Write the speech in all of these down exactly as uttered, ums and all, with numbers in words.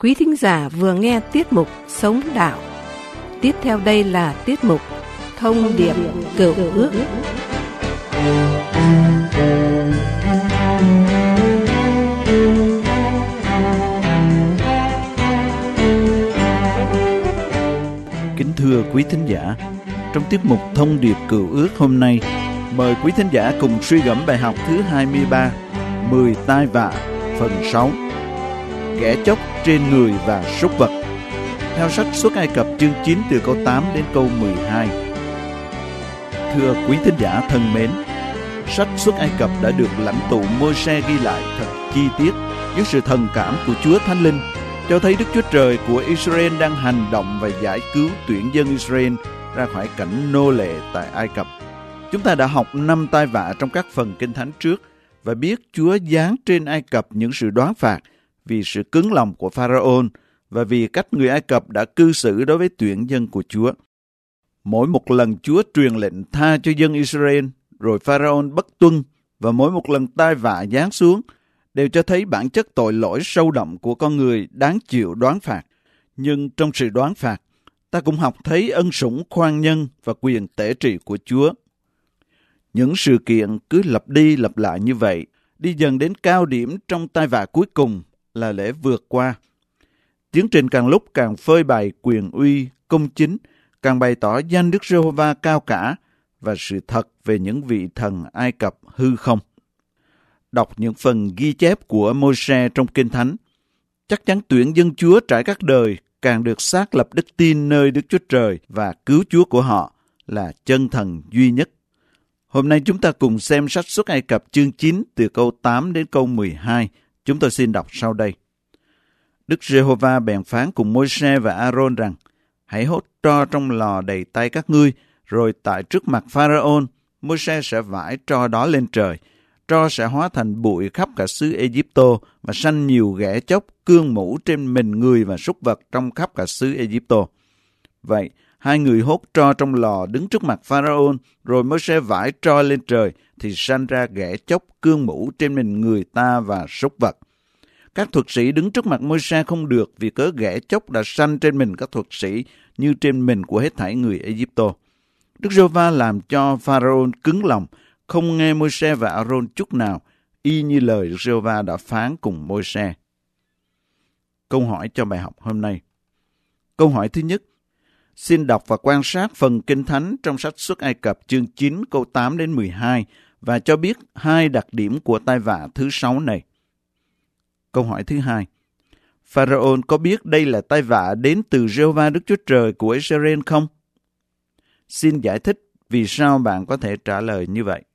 Quý thính giả vừa nghe tiết mục Sống Đạo. Tiếp theo đây là tiết mục Thông điệp Cựu Ước. Kính thưa quý thính giả, trong tiết mục Thông điệp Cựu Ước hôm nay, mời quý thính giả cùng suy gẫm bài học thứ hai mươi ba, mười tai vạ, phần sáu, ghẻ chóc trên người và súc vật, theo sách Xuất Ai Cập chương chín từ câu tám đến câu mười hai. Thưa quý thính giả thân mến, sách Xuất Ai Cập đã được lãnh tụ Môi-se ghi lại thật chi tiết dưới sự thần cảm của Chúa Thánh Linh, cho thấy Đức Chúa Trời của Israel đang hành động và giải cứu tuyển dân Israel ra khỏi cảnh nô lệ tại Ai Cập. Chúng ta đã học năm tai vạ trong các phần Kinh Thánh trước và biết Chúa giáng trên Ai Cập những sự đoán phạt vì sự cứng lòng của Pharaoh và vì cách người Ai Cập đã cư xử đối với tuyển dân của Chúa. Mỗi một lần Chúa truyền lệnh tha cho dân Israel, rồi Pharaoh bất tuân, và mỗi một lần tai vạ giáng xuống, đều cho thấy bản chất tội lỗi sâu đậm của con người đáng chịu đoán phạt. Nhưng trong sự đoán phạt, ta cũng học thấy ân sủng khoan nhân và quyền tể trị của Chúa. Những sự kiện cứ lặp đi lặp lại như vậy, đi dần đến cao điểm trong tai vạ cuối cùng là lễ vượt qua. Tiến trình càng lúc càng phơi bày quyền uy, công chính, càng bày tỏ danh Đức Giê-hô-va cao cả và sự thật về những vị thần Ai Cập hư không. Đọc những phần ghi chép của Môi-se trong Kinh Thánh, chắc chắn tuyển dân Chúa trải các đời càng được xác lập đức tin nơi Đức Chúa Trời và cứu Chúa của họ là chân thần duy nhất. Hôm nay chúng ta cùng xem sách Xuất Ai Cập chương chín từ câu tám đến câu mười hai. Chúng tôi xin đọc sau đây. Đức Giê-hô-va bèn phán cùng Môi-se và A-rôn rằng: hãy hốt tro trong lò đầy tay các ngươi, rồi tại trước mặt Pharaoh, Môi-se sẽ vãi tro đó lên trời. Tro sẽ hóa thành bụi khắp cả xứ Ê-díp-tô và sanh nhiều ghẻ chóc, cương mũ trên mình người và súc vật trong khắp cả xứ Ê-díp-tô. Vậy, hai người hốt tro trong lò đứng trước mặt Pharaoh, rồi Môi-se vãi tro lên trời, thì sanh ra ghẻ chóc, cương mũ trên mình người ta và súc vật. Các thuật sĩ đứng trước mặt Môi-se không được vì cớ ghẻ chóc đã sanh trên mình các thuật sĩ như trên mình của hết thảy người Ê-díp-tô. Đức Giê-hô-va làm cho Pharaoh cứng lòng, không nghe Môi-se và A-rôn chút nào, y như lời Đức Giê-hô-va đã phán cùng Môi-se. Câu hỏi cho bài học hôm nay. Câu hỏi thứ nhất, xin đọc và quan sát phần Kinh Thánh trong sách Xuất Ai Cập chương chín câu tám đến mười hai và cho biết hai đặc điểm của tai vạ thứ sáu này. Câu hỏi thứ hai, Pharaoh có biết đây là tai vạ đến từ Giê-hô-va Đức Chúa Trời của Israel không? Xin giải thích vì sao bạn có thể trả lời như vậy.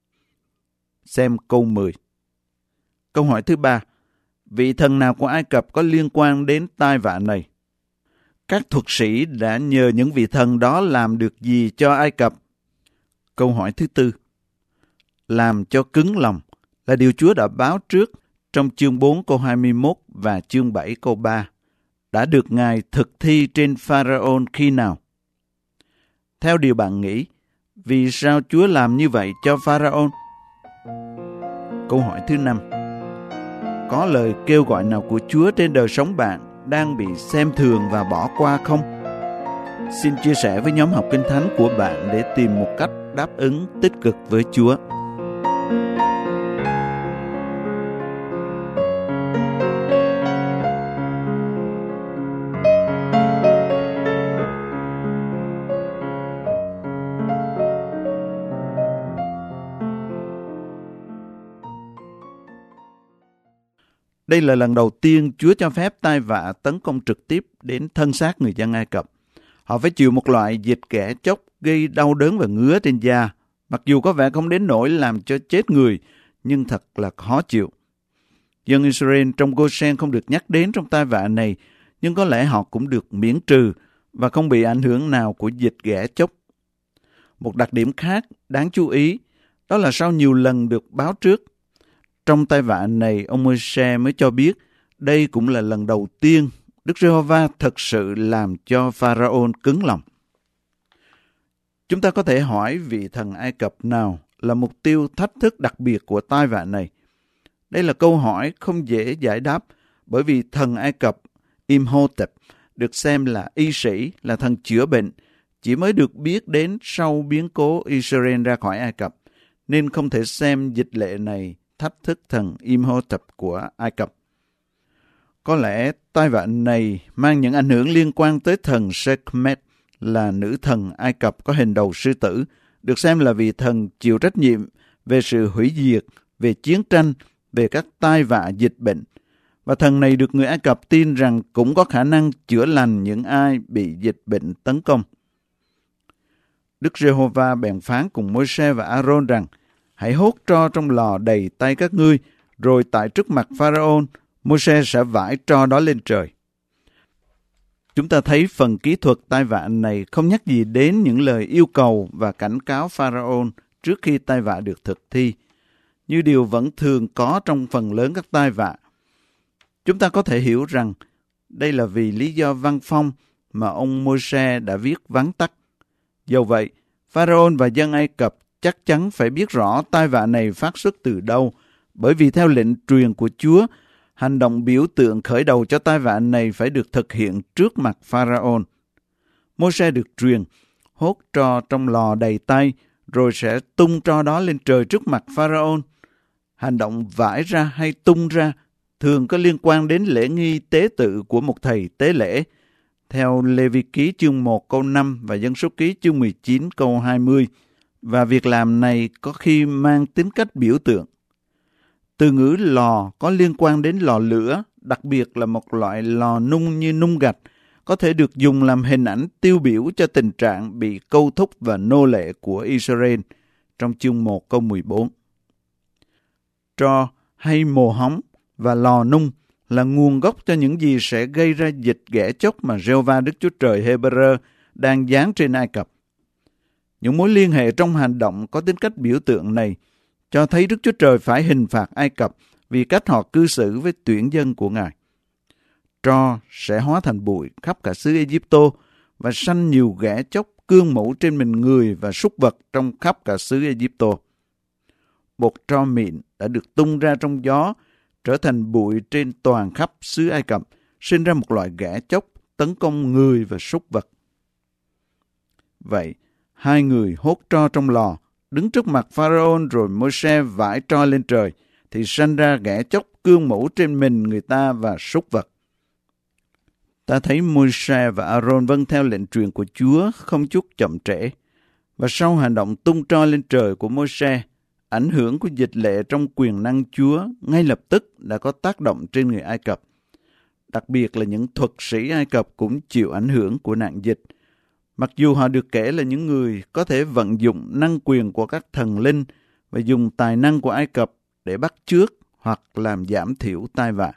Xem câu mười. Câu hỏi thứ ba, vị thần nào của Ai Cập có liên quan đến tai vạ này? Các thuật sĩ đã nhờ những vị thần đó làm được gì cho Ai Cập? Câu hỏi thứ tư, làm cho cứng lòng là điều Chúa đã báo trước trong chương bốn câu hai mươi mốt và chương bảy câu ba, đã được Ngài thực thi trên Pharaoh khi nào? Theo điều bạn nghĩ, vì sao Chúa làm như vậy cho Pharaoh? Câu hỏi thứ năm, có lời kêu gọi nào của Chúa trên đời sống bạn đang bị xem thường và bỏ qua không? Xin chia sẻ với nhóm học Kinh Thánh của bạn để tìm một cách đáp ứng tích cực với Chúa. Đây là lần đầu tiên Chúa cho phép tai vạ tấn công trực tiếp đến thân xác người dân Ai Cập. Họ phải chịu một loại dịch ghẻ chóc gây đau đớn và ngứa trên da. Mặc dù có vẻ không đến nỗi làm cho chết người, nhưng thật là khó chịu. Dân Israel trong Goshen không được nhắc đến trong tai vạ này, nhưng có lẽ họ cũng được miễn trừ và không bị ảnh hưởng nào của dịch ghẻ chóc. Một đặc điểm khác đáng chú ý, đó là sau nhiều lần được báo trước, trong tai vạ này, ông Môi-se mới cho biết đây cũng là lần đầu tiên Đức Giê-hô-va thật sự làm cho Pharaoh cứng lòng. Chúng ta có thể hỏi vị thần Ai Cập nào là mục tiêu thách thức đặc biệt của tai vạ này. Đây là câu hỏi không dễ giải đáp bởi vì thần Ai Cập Imhotep được xem là y sĩ, là thần chữa bệnh, chỉ mới được biết đến sau biến cố Israel ra khỏi Ai Cập, nên không thể xem dịch lệ này thách thức thần Imhotep của Ai Cập. Có lẽ tai vạ này mang những ảnh hưởng liên quan tới thần Sekhmet, là nữ thần Ai Cập có hình đầu sư tử, được xem là vị thần chịu trách nhiệm về sự hủy diệt, về chiến tranh, về các tai vạ dịch bệnh. Và thần này được người Ai Cập tin rằng cũng có khả năng chữa lành những ai bị dịch bệnh tấn công. Đức Giê-hô-va bèn phán cùng Môi-se và A-rôn rằng: hãy hốt tro trong lò đầy tay các ngươi, rồi tại trước mặt Pharaon, Môi-se sẽ vải tro đó lên trời. Chúng ta thấy phần kỹ thuật tai vạ này không nhắc gì đến những lời yêu cầu và cảnh cáo Pharaon trước khi tai vạ được thực thi, như điều vẫn thường có trong phần lớn các tai vạ. Chúng ta có thể hiểu rằng đây là vì lý do văn phong mà ông Môi-se đã viết vắn tắt. Dầu vậy, Pharaon và dân Ai Cập chắc chắn phải biết rõ tai vạ này phát xuất từ đâu, bởi vì theo lệnh truyền của Chúa, hành động biểu tượng khởi đầu cho tai vạ này phải được thực hiện trước mặt Pharaon. Môi-se được truyền hốt tro trong lò đầy tay, rồi sẽ tung tro đó lên trời trước mặt Pharaon. Hành động vải ra hay tung ra thường có liên quan đến lễ nghi tế tự của một thầy tế lễ, theo Lê-vi ký chương một câu năm và Dân số ký chương mười chín câu hai mươi, và việc làm này có khi mang tính cách biểu tượng. Từ ngữ lò có liên quan đến lò lửa, đặc biệt là một loại lò nung như nung gạch, có thể được dùng làm hình ảnh tiêu biểu cho tình trạng bị câu thúc và nô lệ của Israel, trong chương một câu mười bốn. Tro hay mồ hóng và lò nung là nguồn gốc cho những gì sẽ gây ra dịch ghẻ chóc mà Giê-hô-va Đức Chúa Trời Hê-bơ-rơ đang giáng trên Ai Cập. Những mối liên hệ trong hành động có tính cách biểu tượng này cho thấy Đức Chúa Trời phải hình phạt Ai Cập vì cách họ cư xử với tuyển dân của Ngài. Tro sẽ hóa thành bụi khắp cả xứ Ê-díp-tô và sanh nhiều ghẻ chóc cương mẫu trên mình người và súc vật trong khắp cả xứ Ê-díp-tô. Bột tro mịn đã được tung ra trong gió, trở thành bụi trên toàn khắp xứ Ai Cập, sinh ra một loại ghẻ chóc tấn công người và súc vật. Vậy, hai người hốt tro trong lò, đứng trước mặt Pharaon rồi Môi-se vải tro lên trời, thì sanh ra ghẻ chóc cương mẫu trên mình người ta và súc vật. Ta thấy Môi-se và A-rôn vâng theo lệnh truyền của Chúa không chút chậm trễ. Và sau hành động tung tro lên trời của Môi-se, ảnh hưởng của dịch lệ trong quyền năng Chúa ngay lập tức đã có tác động trên người Ai Cập. Đặc biệt là những thuật sĩ Ai Cập cũng chịu ảnh hưởng của nạn dịch. Mặc dù họ được kể là những người có thể vận dụng năng quyền của các thần linh và dùng tài năng của Ai Cập để bắt chước hoặc làm giảm thiểu tai vạ.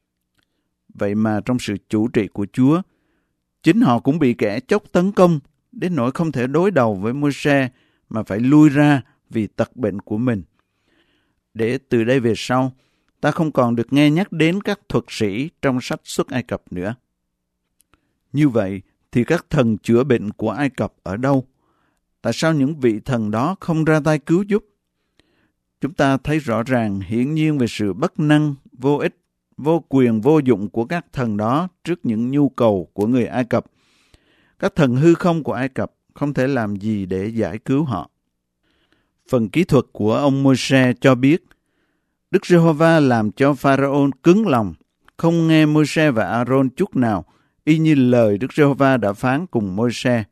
Vậy mà trong sự chủ trị của Chúa, chính họ cũng bị kẻ chóc tấn công đến nỗi không thể đối đầu với Môi-se mà phải lui ra vì tật bệnh của mình. Để từ đây về sau, ta không còn được nghe nhắc đến các thuật sĩ trong sách Xuất Ai Cập nữa. Như vậy thì các thần chữa bệnh của Ai Cập ở đâu? Tại sao những vị thần đó không ra tay cứu giúp? Chúng ta thấy rõ ràng hiển nhiên về sự bất năng, vô ích, vô quyền, vô dụng của các thần đó trước những nhu cầu của người Ai Cập. Các thần hư không của Ai Cập không thể làm gì để giải cứu họ. Phần kỹ thuật của ông Môi-se cho biết, Đức Giê-hô-va làm cho Pharaon cứng lòng, không nghe Môi-se và A-rôn chút nào, y như lời Đức Giê-hô-va đã phán cùng Môi-se.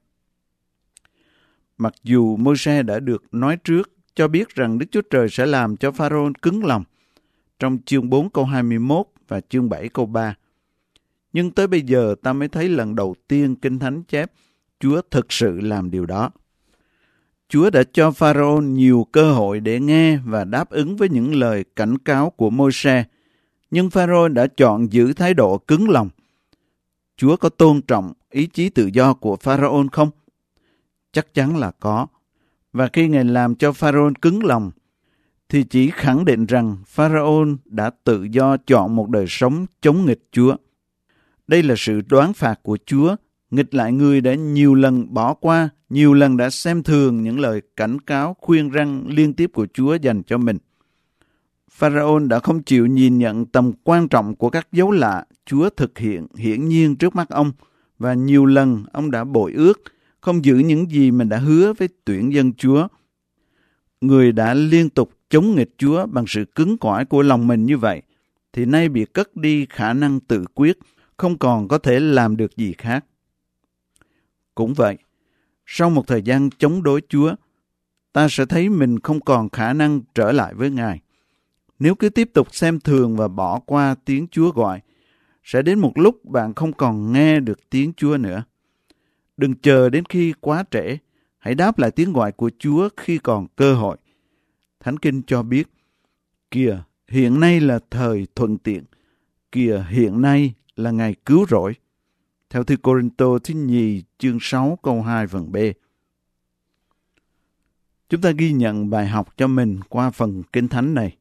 Mặc dù Môi-se đã được nói trước, cho biết rằng Đức Chúa Trời sẽ làm cho Pharaon cứng lòng, trong chương bốn câu hai mươi mốt và chương bảy câu ba. Nhưng tới bây giờ ta mới thấy lần đầu tiên Kinh Thánh chép Chúa thực sự làm điều đó. Chúa đã cho Pharaoh nhiều cơ hội để nghe và đáp ứng với những lời cảnh cáo của Môi-se, nhưng Pharaoh đã chọn giữ thái độ cứng lòng. Chúa có tôn trọng ý chí tự do của Pharaoh không? Chắc chắn là có. Và khi Ngài làm cho Pharaoh cứng lòng, thì chỉ khẳng định rằng Pharaoh đã tự do chọn một đời sống chống nghịch Chúa. Đây là sự đoán phạt của Chúa, nghịch lại người đã nhiều lần bỏ qua, nhiều lần đã xem thường những lời cảnh cáo khuyên răn liên tiếp của Chúa dành cho mình. Pharaoh đã không chịu nhìn nhận tầm quan trọng của các dấu lạ Chúa thực hiện hiển nhiên trước mắt ông, và nhiều lần ông đã bội ước, không giữ những gì mình đã hứa với tuyển dân Chúa. Người đã liên tục chống nghịch Chúa bằng sự cứng cỏi của lòng mình như vậy, thì nay bị cất đi khả năng tự quyết, không còn có thể làm được gì khác. Cũng vậy, sau một thời gian chống đối Chúa, ta sẽ thấy mình không còn khả năng trở lại với Ngài. Nếu cứ tiếp tục xem thường và bỏ qua tiếng Chúa gọi, sẽ đến một lúc bạn không còn nghe được tiếng Chúa nữa. Đừng chờ đến khi quá trễ, hãy đáp lại tiếng gọi của Chúa khi còn cơ hội. Thánh Kinh cho biết, kìa, hiện nay là thời thuận tiện, kìa, hiện nay là ngày cứu rỗi. Theo thư Cô-rinh-tô thứ nhì chương sáu câu hai phần B. Chúng ta ghi nhận bài học cho mình qua phần Kinh Thánh này.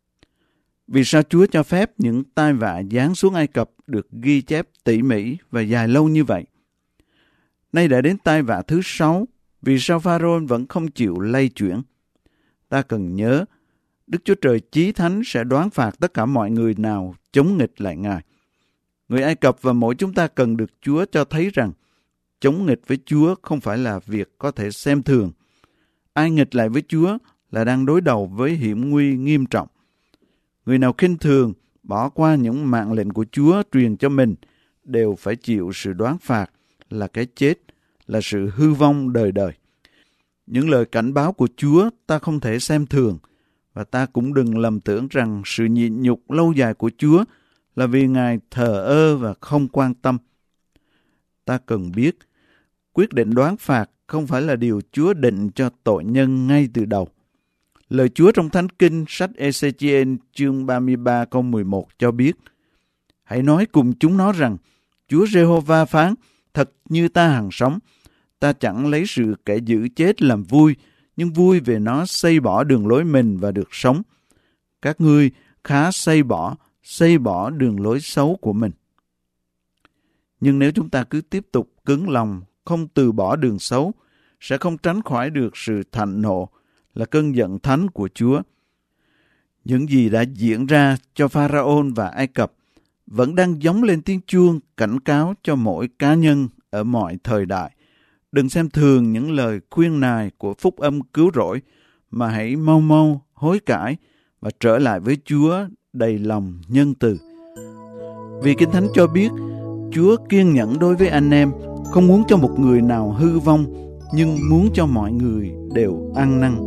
Vì sao Chúa cho phép những tai vạ giáng xuống Ai Cập được ghi chép tỉ mỉ và dài lâu như vậy? Nay đã đến tai vạ thứ sáu, vì sao Pharaoh vẫn không chịu lay chuyển? Ta cần nhớ, Đức Chúa Trời chí thánh sẽ đoán phạt tất cả mọi người nào chống nghịch lại Ngài. Người Ai Cập và mỗi chúng ta cần được Chúa cho thấy rằng chống nghịch với Chúa không phải là việc có thể xem thường. Ai nghịch lại với Chúa là đang đối đầu với hiểm nguy nghiêm trọng. Người nào khinh thường, bỏ qua những mạng lệnh của Chúa truyền cho mình, đều phải chịu sự đoán phạt là cái chết, là sự hư vong đời đời. Những lời cảnh báo của Chúa ta không thể xem thường, và ta cũng đừng lầm tưởng rằng sự nhịn nhục lâu dài của Chúa là vì Ngài thờ ơ và không quan tâm. Ta cần biết, quyết định đoán phạt không phải là điều Chúa định cho tội nhân ngay từ đầu. Lời Chúa trong Thánh Kinh sách Ê-xê-chi-ên chương ba mươi ba câu mười một cho biết, hãy nói cùng chúng nó rằng, Chúa Giê-hô-va phán, thật như ta hằng sống, ta chẳng lấy sự kẻ giữ chết làm vui, nhưng vui về nó xây bỏ đường lối mình và được sống. Các ngươi khá xây bỏ, xây bỏ đường lối xấu của mình. Nhưng nếu chúng ta cứ tiếp tục cứng lòng, không từ bỏ đường xấu, sẽ không tránh khỏi được sự thạnh nộ, là cơn giận thánh của Chúa. Những gì đã diễn ra cho Pharaoh và Ai Cập vẫn đang gióng lên tiếng chuông cảnh cáo cho mỗi cá nhân ở mọi thời đại. Đừng xem thường những lời khuyên nài của phúc âm cứu rỗi, mà hãy mau mau hối cải và trở lại với Chúa đầy lòng nhân từ. Vì Kinh Thánh cho biết, Chúa kiên nhẫn đối với anh em, không muốn cho một người nào hư vong, nhưng muốn cho mọi người đều ăn năn.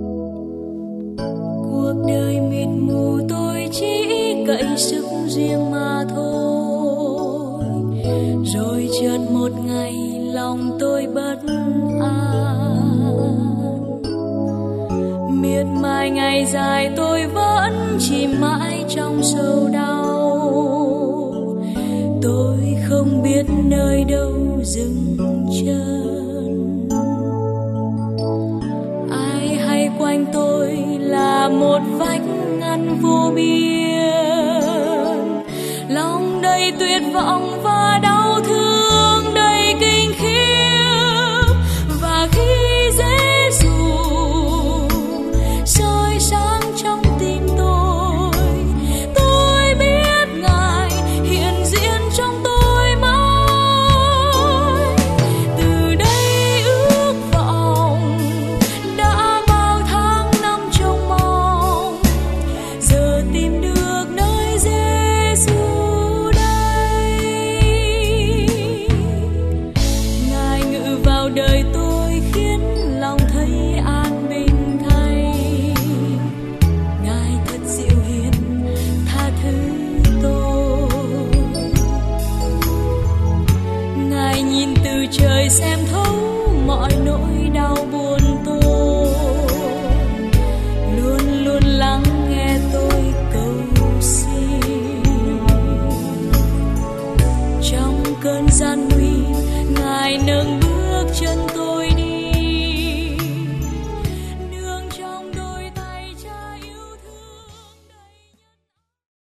Cuộc đời mịt mù tôi chỉ cậy sức riêng mà thôi, rồi chợt một ngày lòng tôi bất an, miệt mài ngày dài tôi vẫn chìm mãi trong sầu đau. Tôi không biết nơi đâu dừng chân, ai hay quanh tôi là một vách ngăn vô biên, lòng đầy tuyệt vọng và đau thương đầy kinh khiếp. Và khi Giê-xu soi sáng trong tim tôi, tôi biết Ngài hiện diện trong tôi mãi. Từ đây ước vọng đã bao tháng năm trông mong, giờ tìm được nơi Giê-xu đây. Ngài ngự vào đời tôi khiến lòng thấy an bình thay. Ngài thật dịu hiền tha thứ tôi. Ngài nhìn từ trời xem thấu mọi nỗi đau buồn tôi, luôn luôn lắng nghe tôi cầu xin. Trong cơn gian nguy, Ngài nâng